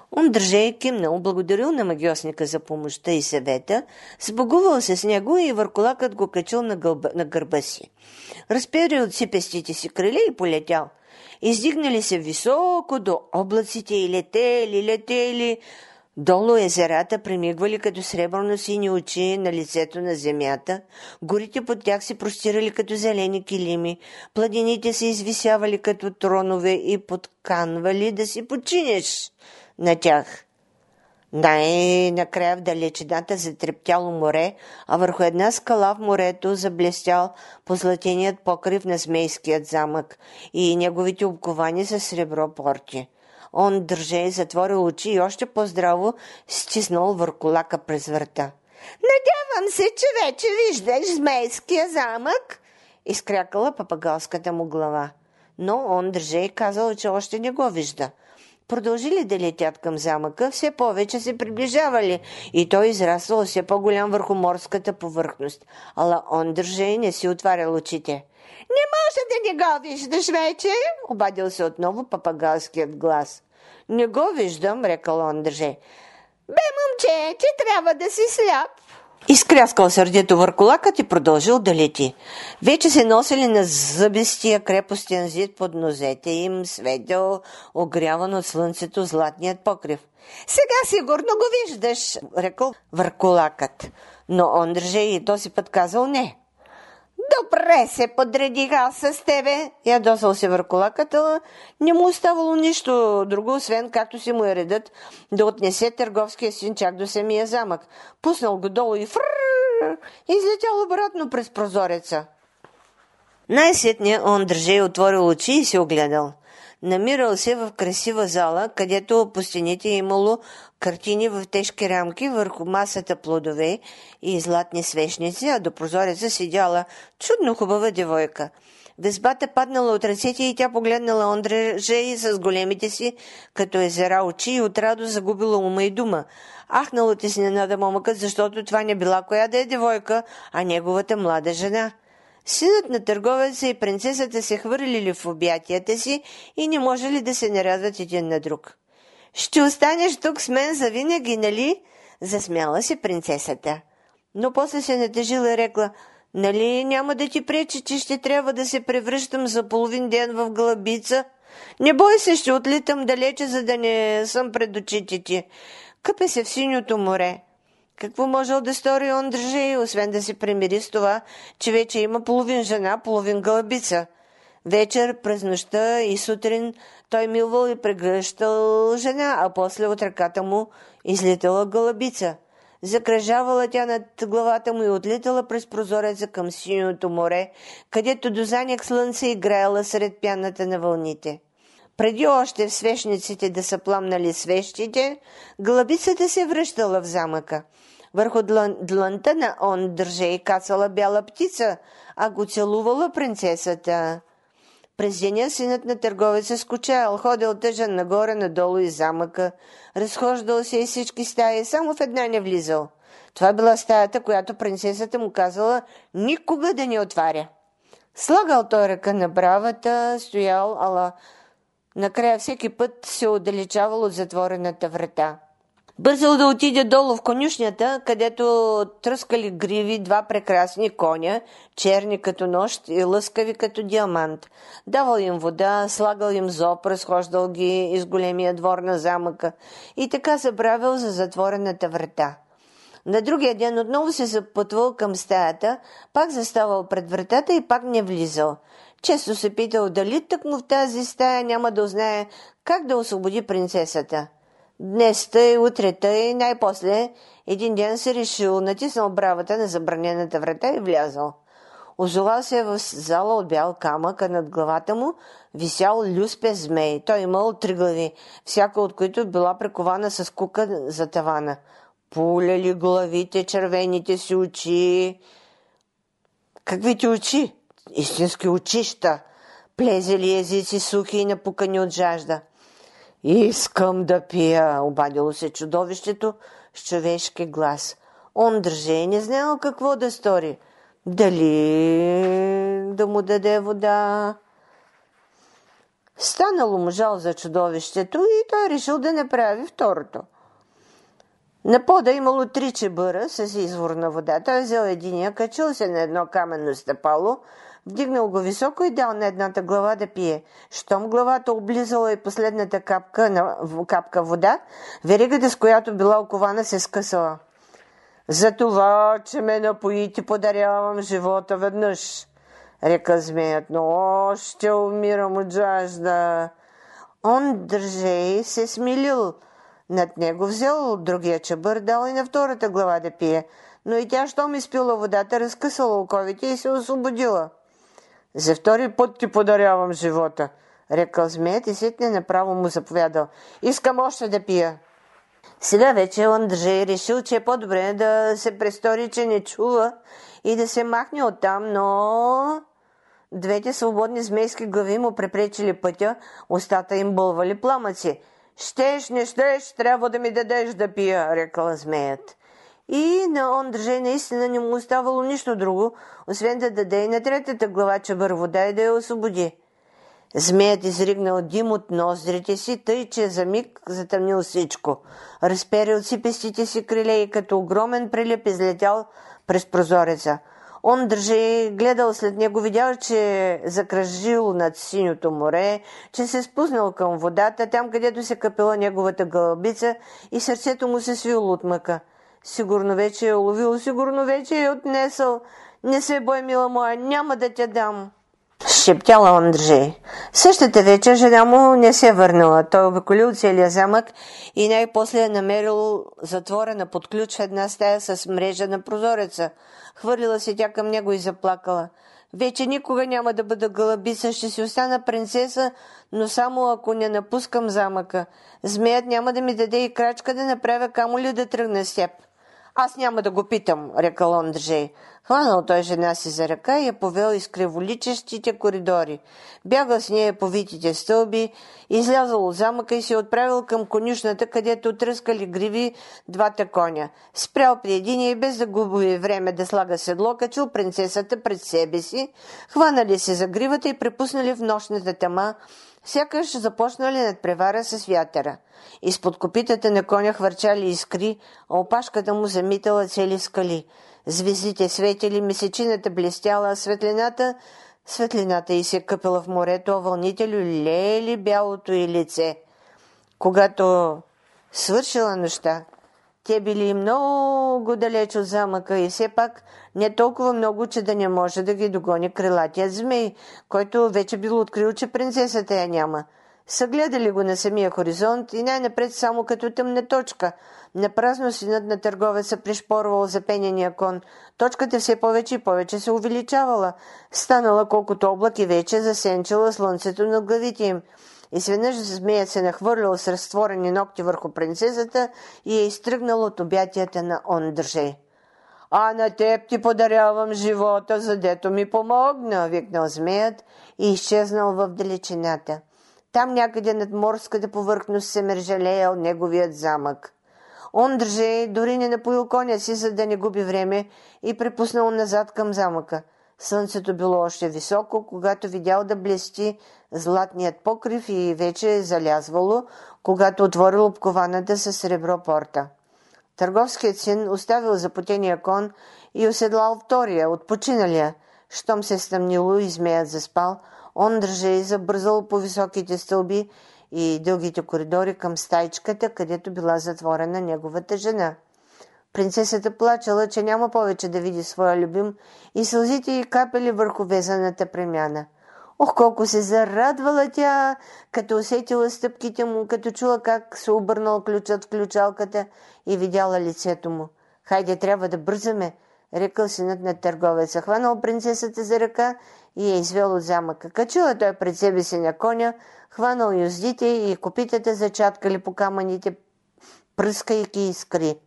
Ондржей кимнал, благодарил на магиосника за помощта и съвета, сбогувал се с него и върколакът го качил на гърба си. Разперил си пестите си криле и полетял. Издигнали се високо до облаците и летели. Долу езерата премигвали като сребърно-сини очи на лицето на земята, горите под тях се простирали като зелени килими, планините се извисявали като тронове и подканвали да си починеш на тях. Най-накрая в далечината затрептяло море, а върху една скала в морето заблестял позлатеният покрив на Змейският замък и неговите обковани с сребро порти. Ондржей затворил очи и още по-здраво стиснал върколака през врата. «Надявам се, че вече виждаш Змейския замък!» изкрякала папагалската му глава. Но Ондржей казал, че още не го вижда. Продължили да летят към замъка, все повече се приближавали и той израствал все по-голям върху морската повърхност. Ала Ондржей не си отварял очите. «Не може да не го виждаш вече!» обадил се отново папагалският глас. «Не го виждам», рекал Ондржей. «Бе, момче, ти трябва да си сляп!» Изкряскал сърдето върколакът и продължил да лети. Вече се носили на зъбистия крепостен зид под нозете им, светел, огряван от слънцето златният покрив. «Сега сигурно го виждаш», рекал върколакът. Но Ондржей и този път казал не. «Добре се подредих аз с тебе», ядосал се върколакът, ала не му оставало нищо друго, освен както си му е редът да отнесе търговския син чак до самия замък. Пуснал го долу и излетял обратно през прозореца. Най-сетне Ондржей отворил очи и се огледал. Намирал се в красива зала, където по стените имало картини в тежки рамки, върху масата плодове и златни свещници, а до прозореца седяла чудно хубава девойка. Везбата паднала от ръцете и тя погледнала Ондржей с големите си, като езера очи, и от радост загубила ума и дума. Ахнал от изненада момъкът, защото това не била коя да е девойка, а неговата млада жена. Синът на търговеца и принцесата се хвърлили в обятията си и не можели да се нарадват един на друг. «Ще останеш тук с мен завинаги, нали?» засмяла се принцесата. Но после се натъжила и рекла: «Нали няма да ти пречи, че ще трябва да се превръщам за половин ден в гълъбица? Не бой се, ще отлитам далече, за да не съм пред очите ти. Къпе се в синьото море». Какво можел да стори Ондржей, освен да се примири с това, че вече има половин жена, половин гълъбица? Вечер, през нощта и сутрин той милвал и прегръщал жена, а после от ръката му излетала гълъбица. Закръжавала тя над главата му и отлитала през прозореца към синьото море, където до заняк слънце играела сред пяната на вълните. Преди още в свещниците да са пламнали свещите, гълъбицата се връщала в замъка. Върху длънта на Ондржей кацала бяла птица, а го целувала принцесата. През деня синът на търговеца скучал, ходил тъжен нагоре-надолу из замъка, разхождал се из всички стаи, само в една не влизал. Това била стаята, която принцесата му казала никога да не отваря. Слагал той ръка на бравата, стоял, ала накрая всеки път се отдалечавал от затворената врата. Бързал да отиде долу в конюшнята, където тръскали гриви два прекрасни коня, черни като нощ и лъскави като диамант. Давал им вода, слагал им зоб, разхождал ги из големия двор на замъка и така забравил за затворената врата. На другия ден отново се запътвал към стаята, пак заставал пред вратата и пак не влизал. Често се питал дали тъкмо в тази стая няма да узнае как да освободи принцесата. Днес тъй, утре тъй, най-после един ден се решил, натиснал бравата на забранената врата и влязал. Озовал се в зала от бял камък, а над главата му висял люспе змей. Той имал 3 глави, всяка от които била прикована с кука за тавана. Пуляли главите червените си очи. Каквите очи? Истински очища. Плезели езици сухи и напукани от жажда. «Искам да пия», обадило се чудовището с човешки глас. Ондржей не знаел какво да стори. Дали да му даде вода? Станало му жал за чудовището и той решил да направи второто. На пода имало 3 чебъра с изворна вода. Той взел единия, качил се на едно каменно стъпало, вдигнал го високо и дал на едната глава да пие. Щом главата облизала и последната капка вода, веригата, с която била окована, се скъсала. За това, че ме напои, ти подарявам живота веднъж, река змеят, но още умирам от жажда. Ондржей се смилил над него, взел другия чабър, дал и на втората глава да пие, но и тя, щом изпила водата, разкъсала оковите и се освободила. За втори път ти подарявам живота, рекал змеят и сетне направо му заповядал. Искам още да пия. Сега вече Ондржей решил, че е по-добре да се престори, че не чува и да се махне оттам, но двете свободни змейски глави му препречили пътя, устата им бълвали пламъци. Щеш, не щеш, трябва да ми дадеш да пия, рекал змеят. И на Ондржей наистина не му оставало нищо друго, освен да даде и на третата глава чабър вода и да я освободи. Змеят изригнал дим от ноздрите си, тъй че за миг затъмнил всичко. Разперил сипестите си криле и като огромен прилеп излетял през прозореца. Ондржей гледал след него, видял, че закръжил над синьото море, че се спуснал към водата, там където се капела неговата гълъбица и сърцето му се свило от мъка. Сигурно вече е уловил, сигурно вече е отнесъл. Не се бой, мила моя, няма да те дам, шептяла Ондржей. Същата вечер жена му не се върнала. Той обиколил целия замък и най-после е намерил затворена под ключ една стая с мрежа на прозореца. Хвърлила се тя към него и заплакала. Вече никога няма да бъда гълъбица, ще си остана принцеса, но само ако не напускам замъка. Змеят няма да ми даде и крачка да направя, камо ли да тръгна с теб. Аз няма да го питам, рекал Ондржей. Хванал той жена си за ръка и я повел из криволичещите коридори. Бягал с нея по витите стълби, излязал от замъка и се отправил към конюшната, където тръскали гриви двата коня. Спрял при единия и без да губи време да слага седло, качил принцесата пред себе си, хванали се за гривата и препуснали в нощната тъма, сякаш започнали надпревара с вятъра. Изпод копитата на коня хвърчали искри, а опашката му замитала цели скали. Звездите светили, месечината блестяла, а светлината й се къпела в морето, а вълните люлеели бялото й лице. Когато свършила нощта, те били много далеч от замъка и все пак не толкова много, че да не може да ги догони крилатият змей, който вече бил открил, че принцесата я няма. Съгледали го на самия хоризонт и най-напред само като тъмна точка. Напразно синът на търговеца пришпорвал запенения кон. Точката все повече и повече се увеличавала. Станала колкото облак и вече засенчила слънцето над главите им. Изведнъж змеят се нахвърлял с разтворени ногти върху принцесата и е изтръгнал от обятията на Ондржей. А на теб ти подарявам живота, задето ми помогна, викнал змеят и изчезнал в далечината. Там някъде над морската повърхност се мержалеял неговият замък. Ондржей дори не напоил коня си, за да не губи време, и препуснал назад към замъка. Слънцето било още високо, когато видял да блести златният покрив и вече е залязвало, когато отворил обкованата със сребро порта. Търговският син оставил запотения кон и оседлал втория, отпочиналия. Щом се стъмнило и змеят заспал, Ондржей забързал по високите стълби и дългите коридори към стайчката, където била затворена неговата жена. Принцесата плачала, че няма повече да види своя любим, и сълзите й капели върху везаната премяна. Ох, колко се зарадвала тя, като усетила стъпките му, като чула как се обърнал ключът в ключалката и видяла лицето му. Хайде, трябва да бързаме, рекал синът на търговеца. Хванал принцесата за ръка и я извел от замъка. Качила той пред себе си на коня, хванал юздите и копитата зачаткали по камъните, пръскайки искри.